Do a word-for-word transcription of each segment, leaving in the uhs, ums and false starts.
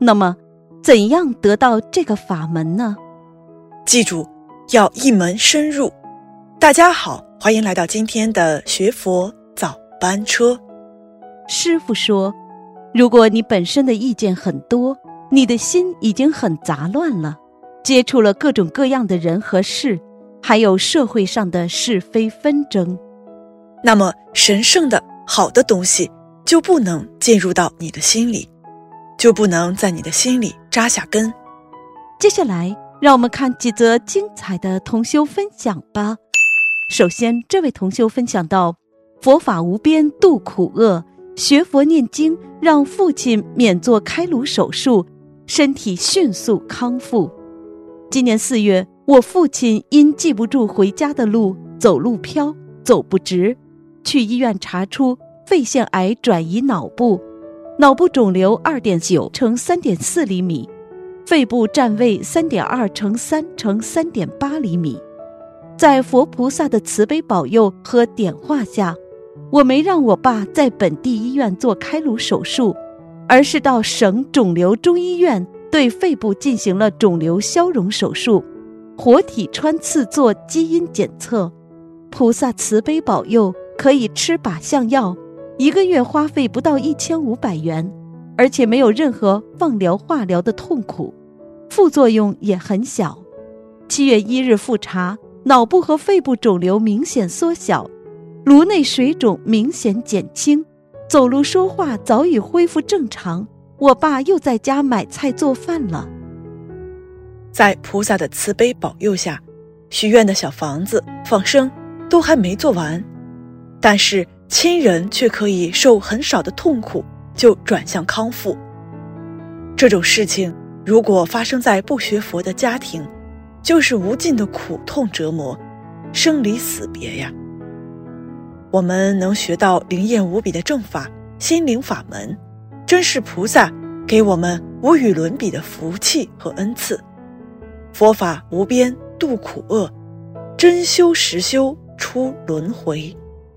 那么怎样得到这个法门呢？ 记住，要一门深入。大家好，欢迎来到今天的学佛早班车。 师父说，如果你本身的意见很多，你的心已经很杂乱了，接触了各种各样的人和事，还有社会上的是非纷争， 那么神圣的好的东西就不能进入到你的心里，就不能在你的心里扎下根。 接下来让我们看几则精彩的同修分享吧。首先，这位同修分享到，佛法无边度苦厄，学佛念经让父亲免做开颅手术，身体迅速康复。今年四月，我父亲因记不住回家的路，走路飘，走不直，去医院查出肺腺癌转移脑部，脑部肿瘤 二点九乘三点四厘米，肺部占位 三点二乘三乘三点八厘米。在佛菩萨的慈悲保佑和点化下，我没让我爸在本地医院做开颅手术，而是到省肿瘤中医院对肺部进行了肿瘤消融手术，活体穿刺做基因检测。菩萨慈悲保佑，可以吃靶向药，一个月花费不到一千五百元，而且没有任何放疗化疗的痛苦，副作用也很小。七月一日复查，脑部和肺部肿瘤明显缩小，颅内水肿明显减轻，走路说话早已恢复正常，我爸又在家买菜做饭了。 在菩萨的慈悲保佑下，许愿的小房子放生都还没做完，但是亲人却可以受很少的痛苦就转向康复。这种事情如果发生在不学佛的家庭，就是无尽的苦痛折磨，生离死别呀。我们能学到灵验无比的正法心灵法门，真是菩萨给我们无与伦比的福气和恩赐。佛法无边度苦厄，真修实修出轮回。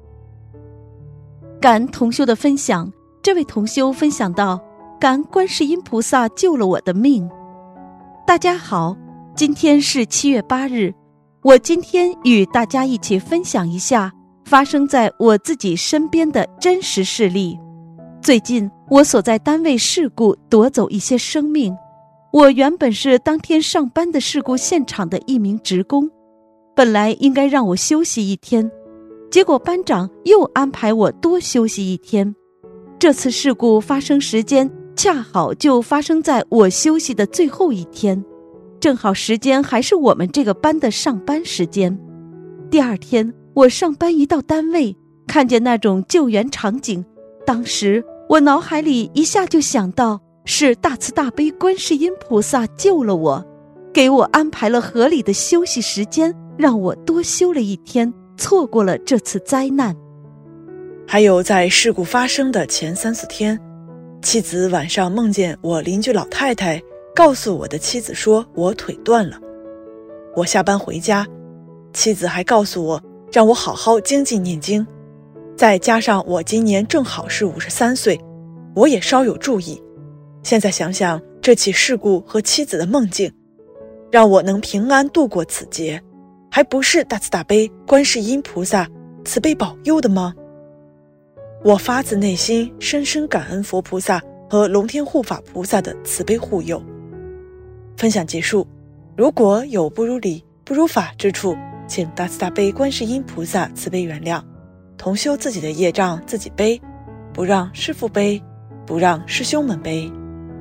感恩同修的分享，这位同修分享到，感恩观世音菩萨救了我的命。大家好，今天是七月八日，我今天与大家一起分享一下发生在我自己身边的真实事例。最近我所在单位事故夺走一些生命，我原本是当天上班的事故现场的一名职工，本来应该让我休息一天，结果班长又安排我多休息一天。这次事故发生时间恰好就发生在我休息的最后一天，正好时间还是我们这个班的上班时间。第二天我上班一到单位，看见那种救援场景，当时我脑海里一下就想到，是大慈大悲观世音菩萨救了我，给我安排了合理的休息时间，让我多休了一天，错过了这次灾难。 还有在事故发生的前三四天，妻子晚上梦见我邻居老太太告诉我的妻子说我腿断了。我下班回家，妻子还告诉我让我好好精进念经，再加上我今年正好是五十三岁，我也稍有注意。现在想想这起事故和妻子的梦境，让我能平安度过此劫，还不是大慈大悲观世音菩萨慈悲保佑的吗？我发自内心深深感恩佛菩萨和龙天护法菩萨的慈悲护佑。分享结束，如果有不如理不如法之处，请大慈大悲观世音菩萨慈悲原谅，同修自己的业障自己背，不让师父背，不让师兄们背。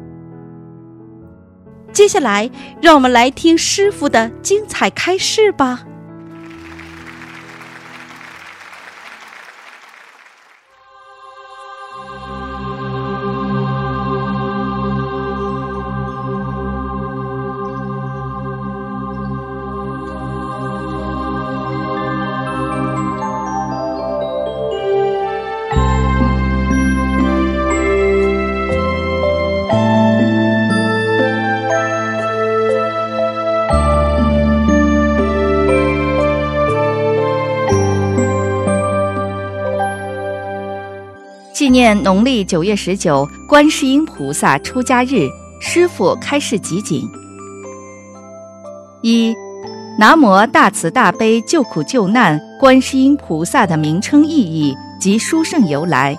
接下来让我们来听师父的精彩开示吧。 纪念农历九月十九观世音菩萨出家日， 师父开示集锦：一、南无大慈大悲救苦救难观世音菩萨的名称意义及殊胜由来。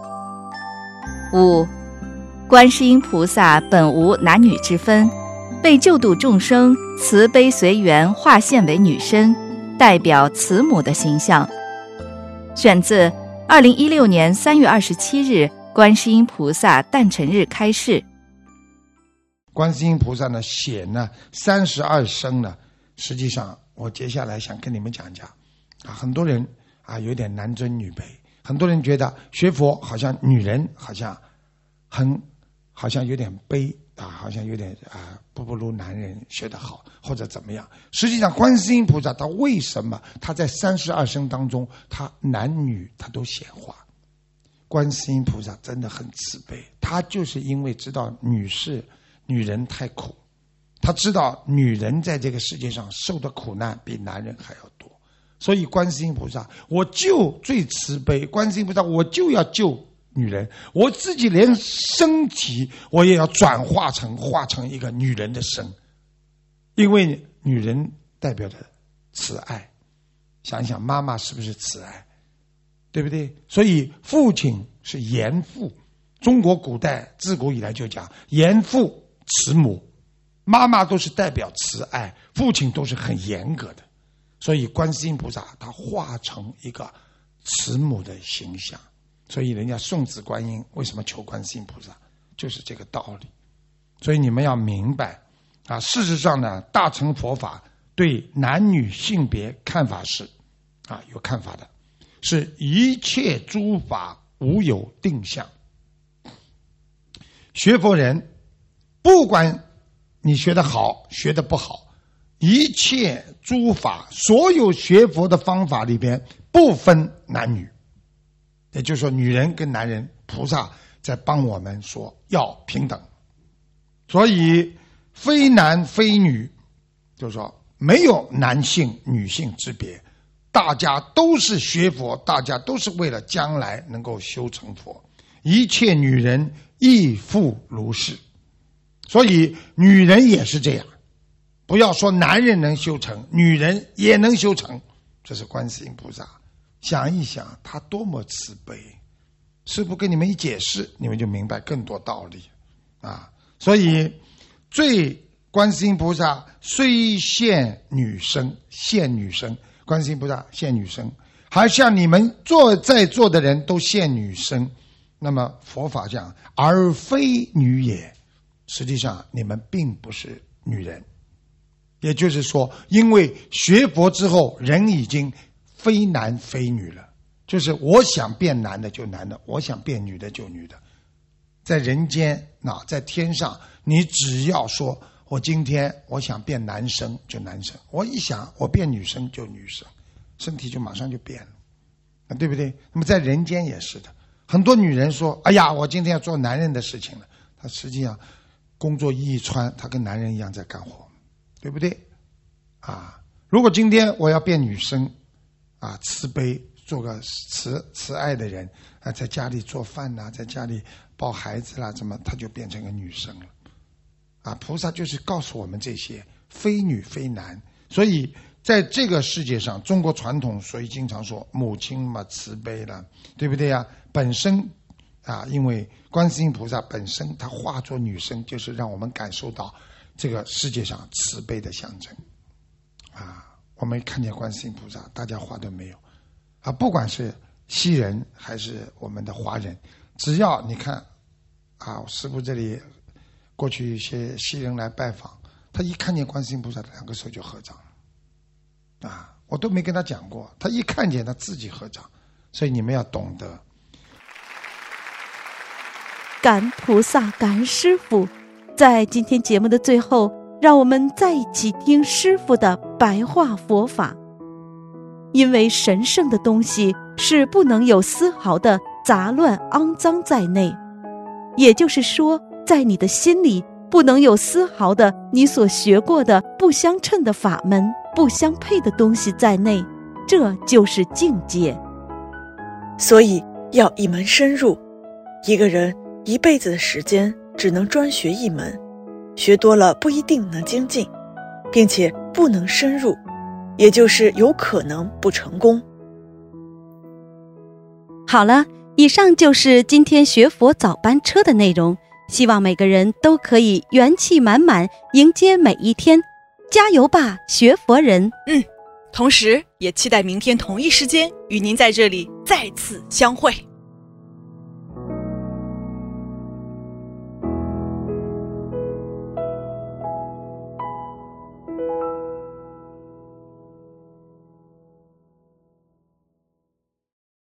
五、观世音菩萨本无男女之分，为救度众生，慈悲随缘化现为女身，代表慈母的形象。选自二零一六年三月二十七日观世音菩萨诞辰日开示。 观世音菩萨呢写呢三十二生呢，实际上我接下来想跟你们讲讲啊，很多人啊有点男尊女卑，很多人觉得学佛好像女人好像很好像有点卑啊，好像有点啊不不如男人学得好或者怎么样。实际上观世音菩萨他为什么他在三十二生当中他男女他都显化？观世音菩萨真的很慈悲，他就是因为知道女士女人太苦，他知道女人在这个世界上受的苦难比男人还要多，所以观世音菩萨我就最慈悲，观世音菩萨我就要救女人，我自己连身体我也要转化成化成一个女人的身，因为女人代表着慈爱。想一想妈妈是不是慈爱，对不对？所以父亲是严父，中国古代自古以来就讲严父慈母，妈妈都是代表慈爱，父亲都是很严格的，所以观世音菩萨他化成一个慈母的形象。所以人家送子观音为什么求观世音菩萨，就是这个道理。所以你们要明白啊，事实上呢，大乘佛法对男女性别看法是啊有看法的，是一切诸法无有定向。学佛人不管你学得好学得不好，一切诸法所有学佛的方法里边不分男女，也就是说女人跟男人，菩萨在帮我们说要平等。所以非男非女，就是说没有男性女性之别，大家都是学佛，大家都是为了将来能够修成佛，一切女人亦复如是。所以女人也是这样，不要说男人能修成，女人也能修成。这是观世音菩萨，想一想他多么慈悲，师父跟你们一解释，你们就明白更多道理啊。所以最观世音菩萨虽现女身，现女身，观世音菩萨现女身，还像你们坐在座的人都现女身。那么佛法讲而非女也，实际上你们并不是女人。也就是说，因为学佛之后人已经非男非女了，就是我想变男的就男的，我想变女的就女的。在人间那在天上，你只要说我今天我想变男生就男生，我一想我变女生就女生，身体就马上就变了，对不对？那么在人间也是的，很多女人说哎呀我今天要做男人的事情了，她实际上工作衣一穿，她跟男人一样在干活，对不对啊？如果今天我要变女生啊，慈悲，做个慈慈爱的人啊，在家里做饭呐、啊，在家里抱孩子啦，怎么她就变成个女生了啊？菩萨就是告诉我们这些非女非男。所以在这个世界上，中国传统所以经常说母亲嘛慈悲了，对不对呀、啊？本身啊，因为观世音菩萨本身她化作女生，就是让我们感受到这个世界上慈悲的象征啊。我们看见观世音菩萨大家化都没有啊，不管是西人还是我们的华人，只要你看啊，师父这里过去一些西人来拜访，他一看见观世音菩萨，两个手就合掌了啊，我都没跟他讲过，他一看见他自己合掌。所以你们要懂得感恩菩萨，感恩师父。在今天节目的最后，让我们再一起听师父的白话佛法。因为神圣的东西是不能有丝毫的杂乱肮脏在内，也就是说，在你的心里不能有丝毫的你所学过的不相称的法门、不相配的东西在内，这就是境界。 所以要一门深入，一个人一辈子的时间只能专学一门， 学多了不一定能精进，并且不能深入，也就是有可能不成功。 好了，以上就是今天学佛早班车的内容，希望每个人都可以元气满满迎接每一天，加油吧，学佛人！ 嗯，同时也期待明天同一时间与您在这里再次相会。